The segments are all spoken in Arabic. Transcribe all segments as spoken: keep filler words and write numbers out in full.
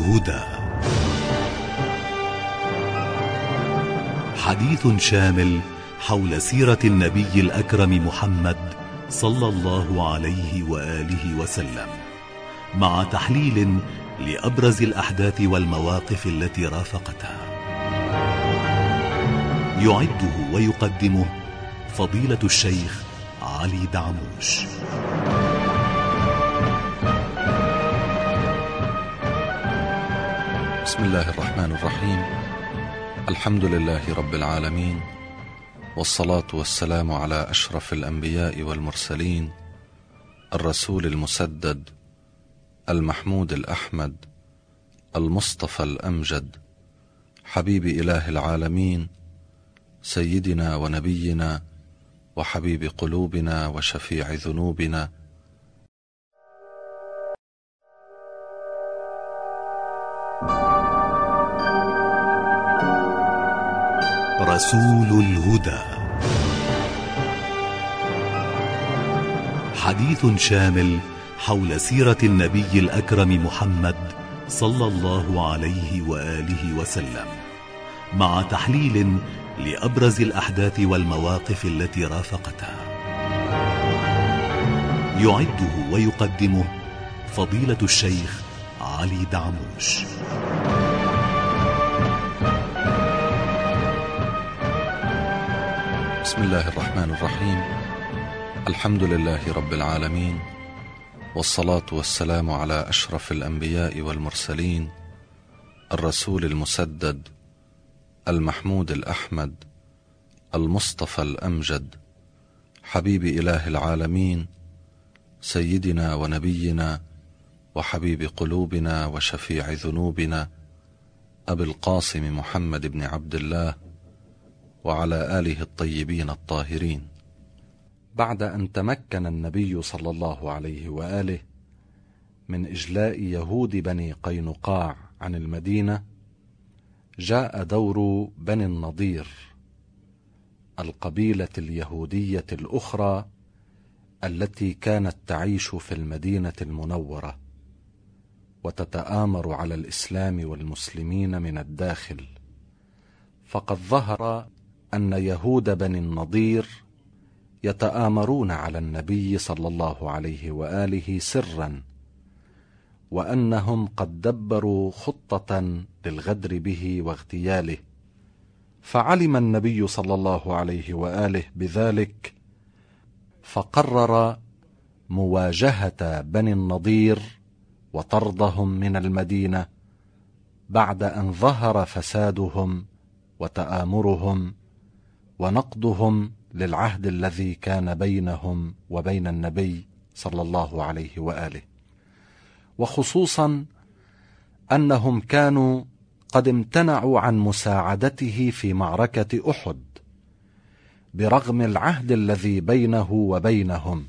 الهدى، حديث شامل حول سيرة النبي الأكرم محمد صلى الله عليه وآله وسلم، مع تحليل لأبرز الأحداث والمواقف التي رافقتها. يعده ويقدمه فضيلة الشيخ علي دعموش. بسم الله الرحمن الرحيم. الحمد لله رب العالمين، والصلاة والسلام على أشرف الأنبياء والمرسلين، الرسول المسدد المحمود الأحمد المصطفى الأمجد، حبيب إله العالمين، سيدنا ونبينا وحبيب قلوبنا وشفيع ذنوبنا، رسول الهدى، حديث شامل حول سيرة النبي الأكرم محمد صلى الله عليه وآله وسلم، مع تحليل لأبرز الأحداث والمواقف التي رافقتها. يعده ويقدمه فضيلة الشيخ علي دعموش. بسم الله الرحمن الرحيم. الحمد لله رب العالمين، والصلاة والسلام على أشرف الأنبياء والمرسلين، الرسول المسدد المحمود الأحمد المصطفى الأمجد، حبيب إله العالمين، سيدنا ونبينا وحبيب قلوبنا وشفيع ذنوبنا، أبي القاسم محمد بن عبد الله وعلى آله الطيبين الطاهرين. بعد أن تمكن النبي صلى الله عليه وآله من إجلاء يهود بني قينقاع عن المدينة، جاء دور بني النضير، القبيلة اليهودية الأخرى التي كانت تعيش في المدينة المنورة وتتآمر على الإسلام والمسلمين من الداخل. فقد ظهر أن يهود بني النضير يتآمرون على النبي صلى الله عليه وآله سرا، وأنهم قد دبروا خطة للغدر به واغتياله. فعلم النبي صلى الله عليه وآله بذلك، فقرر مواجهة بني النضير وطردهم من المدينة بعد أن ظهر فسادهم وتآمرهم ونقضهم للعهد الذي كان بينهم وبين النبي صلى الله عليه وآله، وخصوصا أنهم كانوا قد امتنعوا عن مساعدته في معركة أحد برغم العهد الذي بينه وبينهم،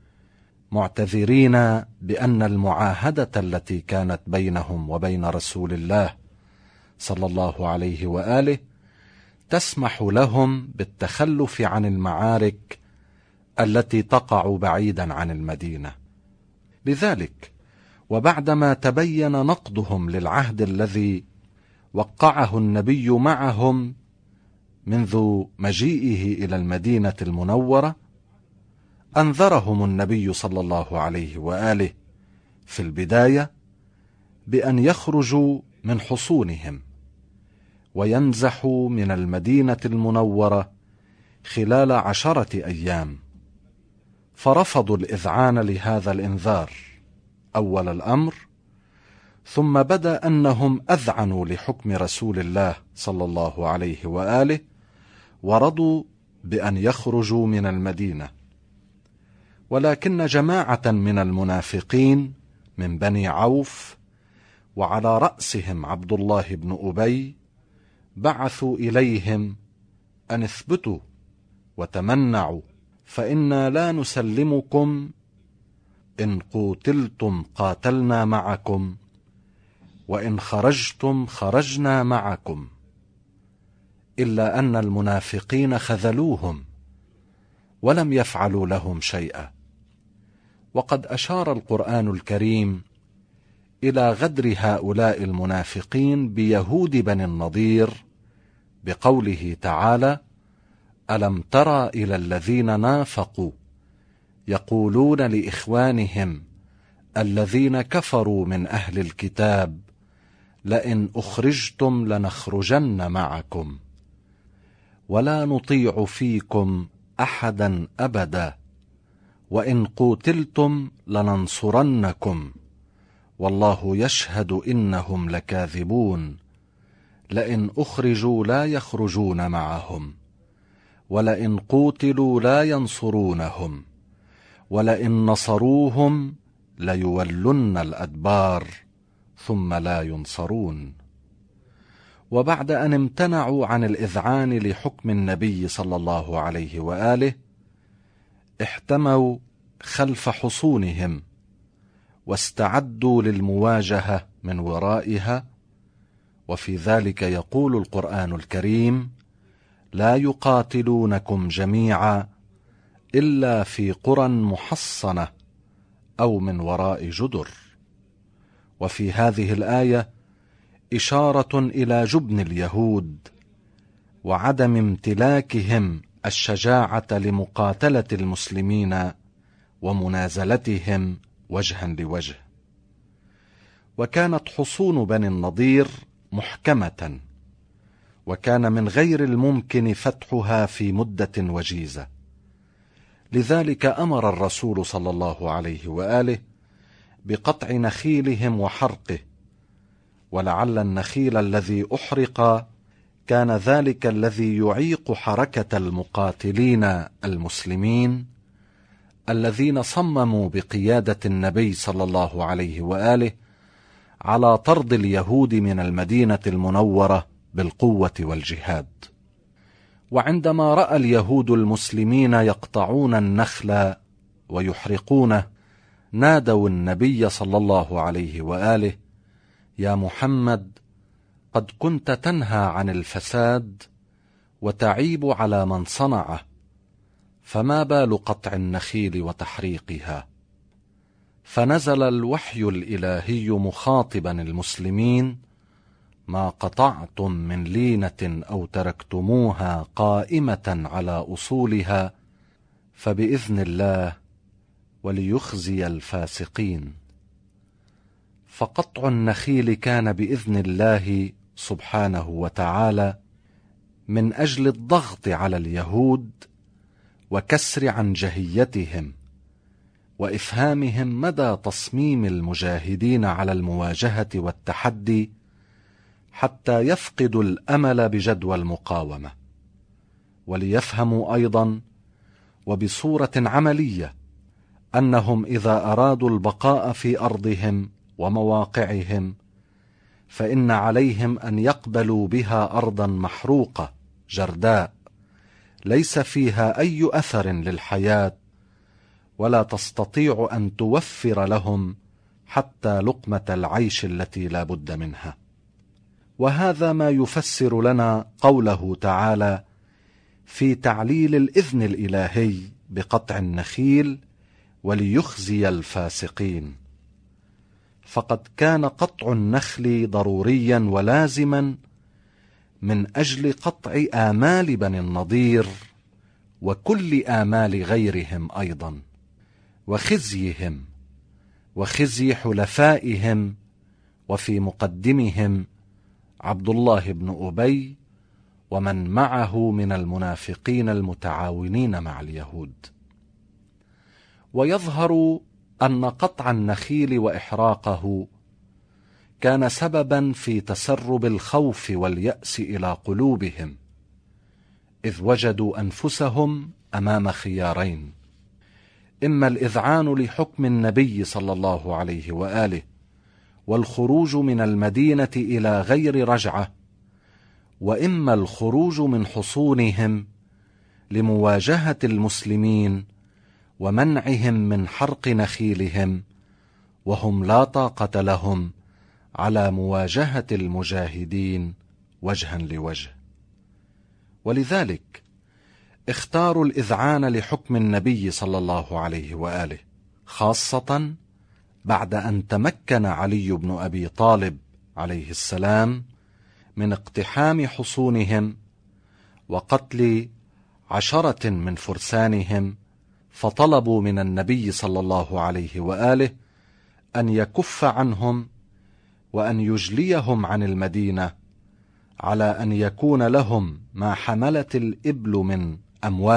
معتذرين بأن المعاهدة التي كانت بينهم وبين رسول الله صلى الله عليه وآله تسمح لهم بالتخلف عن المعارك التي تقع بعيدا عن المدينة. لذلك وبعدما تبين نقضهم للعهد الذي وقعه النبي معهم منذ مجيئه إلى المدينة المنورة، أنذرهم النبي صلى الله عليه وآله في البداية بأن يخرجوا من حصونهم وينزحوا من المدينة المنورة خلال عشرة أيام، فرفضوا الإذعان لهذا الإنذار أول الأمر، ثم بدا أنهم أذعنوا لحكم رسول الله صلى الله عليه وآله ورضوا بأن يخرجوا من المدينة. ولكن جماعة من المنافقين من بني عوف وعلى رأسهم عبد الله بن أبي بعثوا إليهم أن اثبتوا وتمنعوا، فإنا لا نسلمكم، إن قوتلتم قاتلنا معكم، وإن خرجتم خرجنا معكم. إلا أن المنافقين خذلوهم ولم يفعلوا لهم شيئا. وقد أشار القرآن الكريم إلى غدر هؤلاء المنافقين بيهود بني النضير بقوله تعالى: ألم تر إلى الذين نافقوا يقولون لإخوانهم الذين كفروا من أهل الكتاب لئن أخرجتم لنخرجن معكم ولا نطيع فيكم أحدا أبدا وإن قوتلتم لننصرنكم والله يشهد إنهم لكاذبون لئن أخرجوا لا يخرجون معهم ولئن قوتلوا لا ينصرونهم ولئن نصروهم ليولن الأدبار ثم لا ينصرون. وبعد أن امتنعوا عن الإذعان لحكم النبي صلى الله عليه وآله احتموا خلف حصونهم واستعدوا للمواجهة من ورائها. وفي ذلك يقول القرآن الكريم: لا يقاتلونكم جميعا إلا في قرى محصنة أو من وراء جدر. وفي هذه الآية إشارة إلى جبن اليهود وعدم امتلاكهم الشجاعة لمقاتلة المسلمين ومنازلتهم وجها لوجه. وكانت حصون بني النضير محكمة، وكان من غير الممكن فتحها في مدة وجيزة، لذلك أمر الرسول صلى الله عليه وآله بقطع نخيلهم وحرقه. ولعل النخيل الذي أحرق كان ذلك الذي يعيق حركة المقاتلين المسلمين الذين صمموا بقيادة النبي صلى الله عليه وآله على طرد اليهود من المدينة المنورة بالقوة والجهاد. وعندما رأى اليهود المسلمين يقطعون النخل ويحرقونه نادوا النبي صلى الله عليه وآله: يا محمد، قد كنت تنهى عن الفساد وتعيب على من صنعه، فما بال قطع النخيل وتحريقها؟ فنزل الوحي الإلهي مخاطبا المسلمين: ما قطعتم من لينة أو تركتموها قائمة على أصولها فبإذن الله وليخزي الفاسقين. فقطع النخيل كان بإذن الله سبحانه وتعالى من أجل الضغط على اليهود وكسر عنجهيتهم وإفهامهم مدى تصميم المجاهدين على المواجهة والتحدي حتى يفقدوا الأمل بجدوى المقاومة، وليفهموا أيضا وبصورة عملية أنهم إذا أرادوا البقاء في أرضهم ومواقعهم فإن عليهم أن يقبلوا بها أرضا محروقة جرداء ليس فيها أي أثر للحياة ولا تستطيع أن توفر لهم حتى لقمة العيش التي لا بد منها. وهذا ما يفسر لنا قوله تعالى في تعليل الإذن الإلهي بقطع النخيل وليخزي الفاسقين. فقد كان قطع النخل ضروريا ولازما من أجل قطع آمال بني النضير وكل آمال غيرهم أيضا، وخزيهم وخزي حلفائهم، وفي مقدمهم عبد الله بن أبي ومن معه من المنافقين المتعاونين مع اليهود. ويظهر أن قطع النخيل وإحراقه كان سببا في تسرب الخوف واليأس إلى قلوبهم، إذ وجدوا أنفسهم أمام خيارين: إما الإذعان لحكم النبي صلى الله عليه وآله والخروج من المدينة إلى غير رجعة، وإما الخروج من حصونهم لمواجهة المسلمين ومنعهم من حرق نخيلهم، وهم لا طاقة لهم على مواجهة المجاهدين وجها لوجه. ولذلك اختاروا الإذعان لحكم النبي صلى الله عليه وآله، خاصة بعد أن تمكن علي بن أبي طالب عليه السلام من اقتحام حصونهم وقتل عشرة من فرسانهم، فطلبوا من النبي صلى الله عليه وآله أن يكف عنهم وأن يجليهم عن المدينة، على أن يكون لهم ما حملت الإبل من أموال